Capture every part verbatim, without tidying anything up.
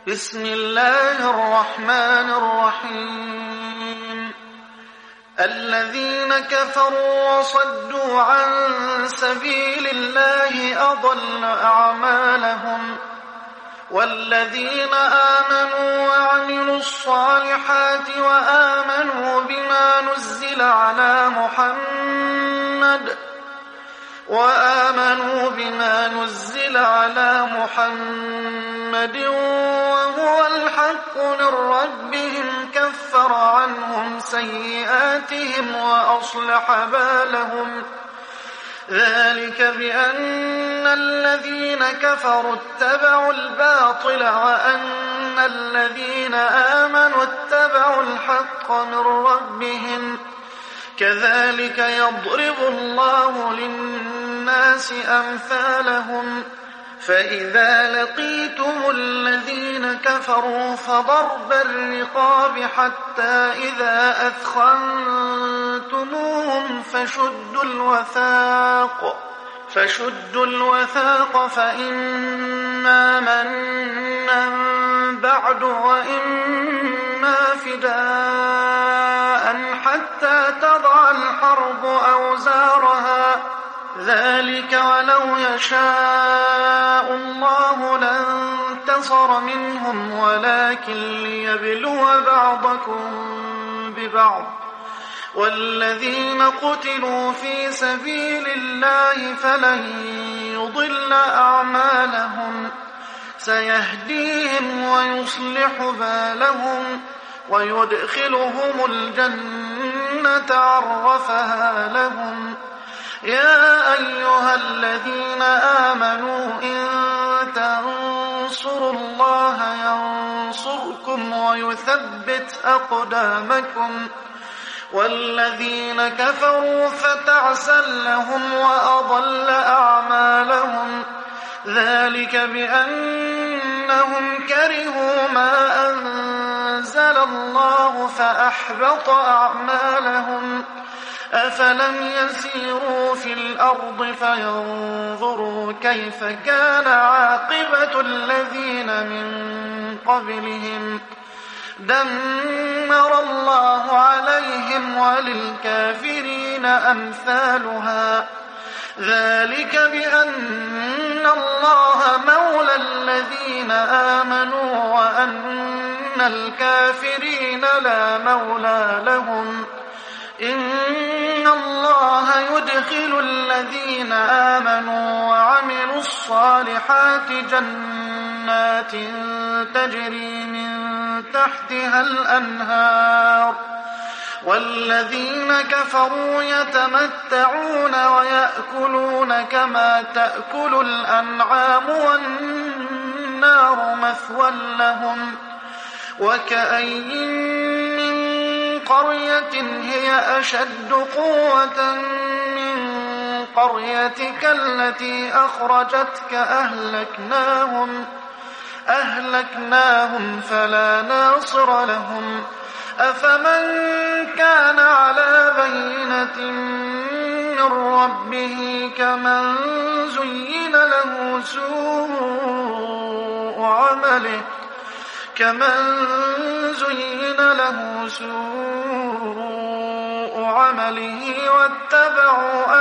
بسم الله الرحمن الرحيم الذين كفروا وصدوا عن سبيل الله أضل أعمالهم والذين آمنوا وعملوا الصالحات وآمنوا بما نزل على محمد وآمنوا بما نزل على محمد وهو الحق من ربهم كفر عنهم سيئاتهم وأصلح بالهم ذلك بأن الذين كفروا اتبعوا الباطل وأن الذين آمنوا اتبعوا الحق من ربهم كذلك يضرب الله للناس أمثالهم فإذا لقيتم الذين كفروا فضرب الرقاب حتى إذا أثخنتموهم فشدوا الوثاق فشدوا الوثاق فإما منا بعد وإما فداء حتى تضع الحرب أوزارها ذلك ولو يشاء الله لانتصر منهم ولكن ليبلو بعضكم ببعض والذين قتلوا في سبيل الله فلن يضل أعمالهم سيهديهم ويصلح بالهم ويدخلهم الجنة عرفها لهم يا أيها الذين آمنوا إن تنصروا الله ينصركم ويثبت أقدامكم والذين كفروا فتعسا لهم وأضل أعمالهم ذلك بأنهم كرهوا ما أنزل الله فأحبط أعمالهم أفلم يسيروا في الأرض فينظروا كيف كان عاقبة الذين من قبلهم دمر الله عليهم وللكافرين أمثالها ذلك بأن الله مولى الذين آمنوا وأن الكافرين لا مولى لهم إن الله يدخل الذين آمنوا وعملوا الصالحات جنات تجري من تحتها الأنهار والذين كفروا يتمتعون ويأكلون كما تأكل الأنعام والنار مثوى لهم وكأين من قرية هي أشد قوة من قريتك التي أخرجتك أهلكناهم أهلكناهم فلا ناصر لهم أفمن كان على بينة من ربه كمن زين له سوء عمله كمن زين له سوء عمله واتبعوا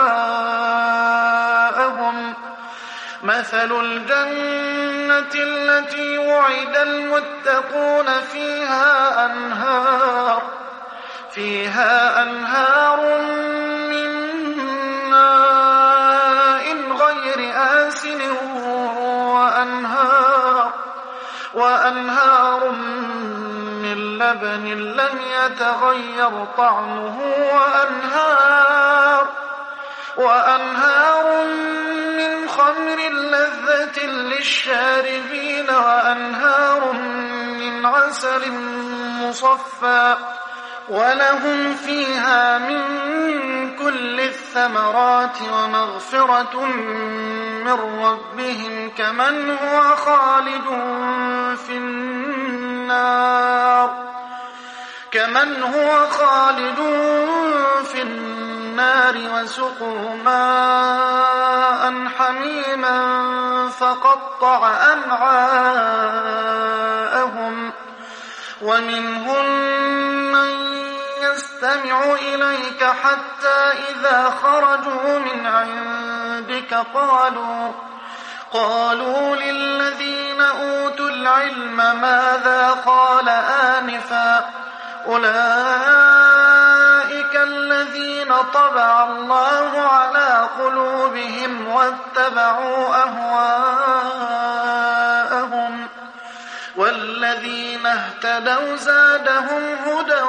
أهواءهم مثل الجنة التي وعد المتقون فيها أنهار فيها أنهار من ماء غير آسن وأنهار وأنهار من لبن لم يتغير طعمه وأنهار وأنهار من خمر لذة للشاربين وأنهار من عسل مصفى ولهم فيها من كل الثمرات ومغفرة من ربهم كمن هو خالد في النار كمن هو خالد في النار وسقوا ماء حميما فقطع أمعاءهم ومنهم من يستمع إليك حتى إذا خرجوا من عندك قالوا قالوا للذين أوتوا العلم ماذا قال آنفا أولئك الذين طبع الله على قلوبهم واتبعوا أهواءهم والذين اهتدوا زادهم هدى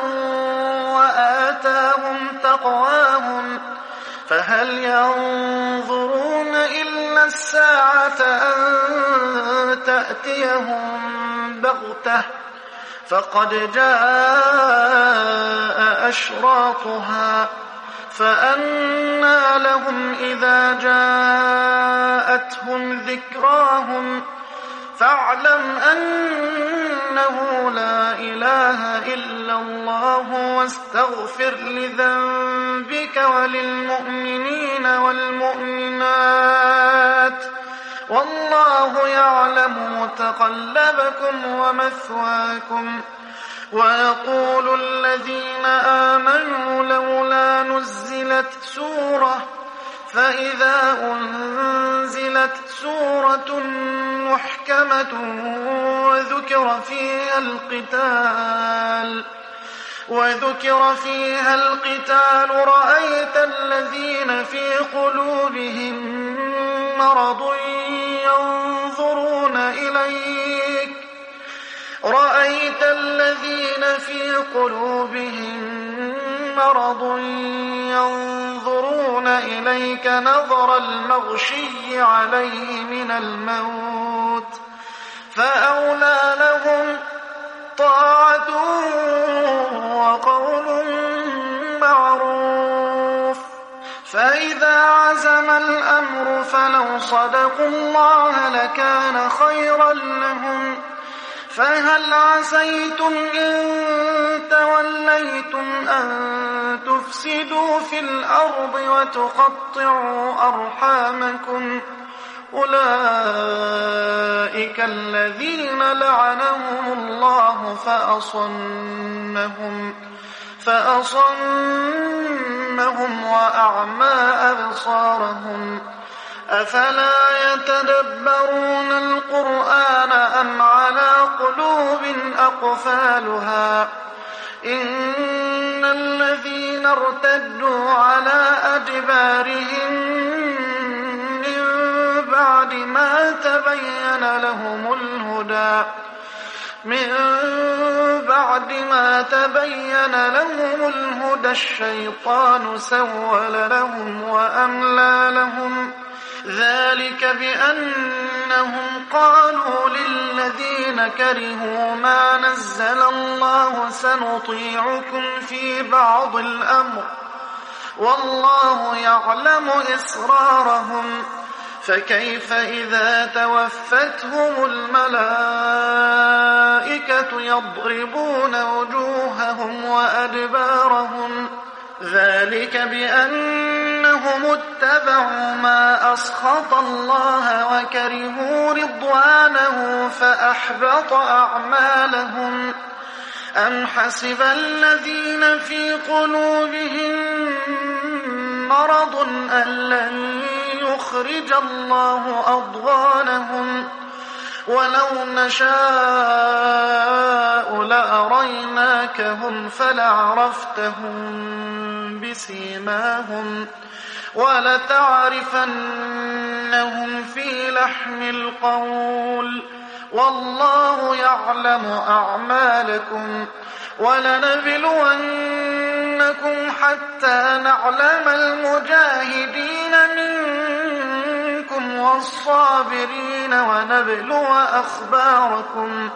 وآتاهم تقواهم فهل ينظرون إلا الساعة أن تأتيهم بغتة فقد جاء أشراطها فأنى لهم إذا جاءتهم ذكراهم فاعلم أنه لا إله إلا الله واستغفر لذنبك وللمؤمنين والمؤمنات والله يعلم متقلبكم ومثواكم. ويقول الذين آمنوا لولا نزلت سورة فإذا أنزلت سورة محكمة وذكر فيها القتال وذكر فيها القتال رأيت الذين في قلوبهم مرض ينظرون إليك رأيت الذين في قلوبهم مرض ينظرون إليك نظر المغشي عليه من الموت فأولى لهم طاعة وقول معروف. فإذا عزم الأمر فلو صدقوا الله لكان خيرا لهم فهل عسيتم إن توليتم أن تفسدوا في الأرض وتقطعوا أرحامكم أولئك الذين لعنهم الله فأصمهم فأصمهم وأعمى أبصارهم أفلا يتدبرون القرآن أم على قلوب أقفالها إن الذين ارتدوا على أدبارهم من بعد ما تبين لهم الهدى من بعد ما تبين لهم الهدى الشيطان سول لهم وأملى لهم ذلك بأنهم قالوا للذين كرهوا ما نزل الله سنطيعكم في بعض الأمر والله يعلم إسرارهم فكيف إذا توفتهم الملائكة يضربون وجوههم وأدبارهم ذلك بأنهم اتبعوا ما أسخط الله وكرهوا رضوانه فأحبط أعمالهم أم حسب الذين في قلوبهم مرض أن لن يخرج الله أضغانهم ولو نشاء لأريناكهم فلعرفتهم بسيماهم ولتعرفنهم في لحن القول والله يعلم أعمالكم ولنبلونكم حتى نعلم المجاهدين منكم والصابرين ونبلو أخباركم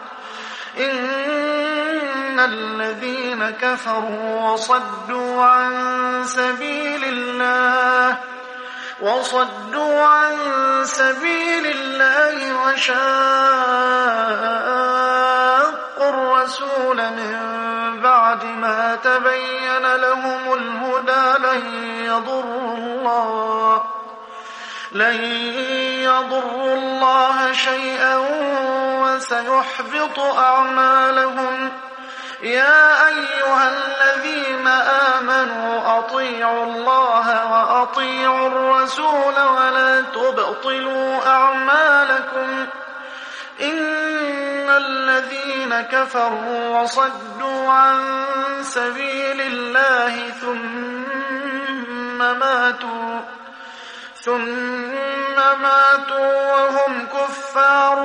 إن الذين كفروا وصدوا عن سبيل الله وصدوا عن سبيل الله وشاقوا الرسول من بعد ما تبين لهم الهدى لن يضروا الله لن يضروا الله شيئا وسيحبط أعمالهم يا أيها الذين آمنوا أطيعوا الله وأطيعوا الرسول ولا تبطلوا أعمالكم إن الذين كفروا وصدوا عن سبيل الله ثم ماتوا ثم ماتوا وهم كفار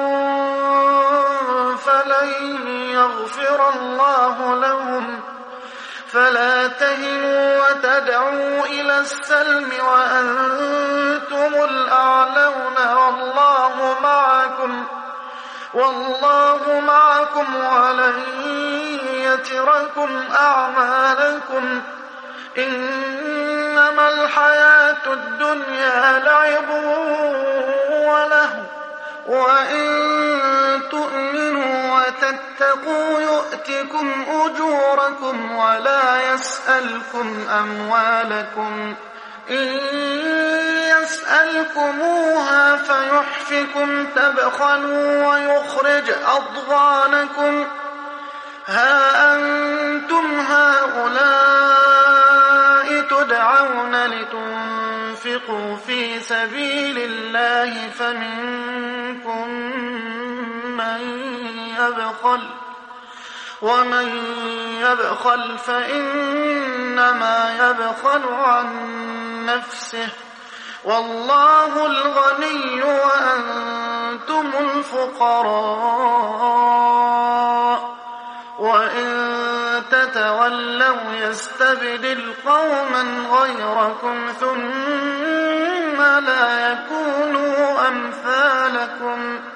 فلن يغفر الله لهم فلا تهنوا وتدعوا إلى السلم وأنتم الأعلون والله معكم والله معكم ولن يتركم أعمالكم إنما الحياة الدنيا لعب وله وإن تؤمنوا وتتقوا يؤتكم أجوركم ولا يسألكم أموالكم إن يسألكموها فيحفكم تبخلوا ويخرج أضغانكم ها أنتم هؤلاء تدعون لتنفقوا في سبيل الله فمنكم من يبخل ومن يبخل فإنما يبخل عن نفسه والله الغني وأنتم الفقراء وإن تتولوا يستبدل قوما غيركم ثم لا يكونوا أمثالكم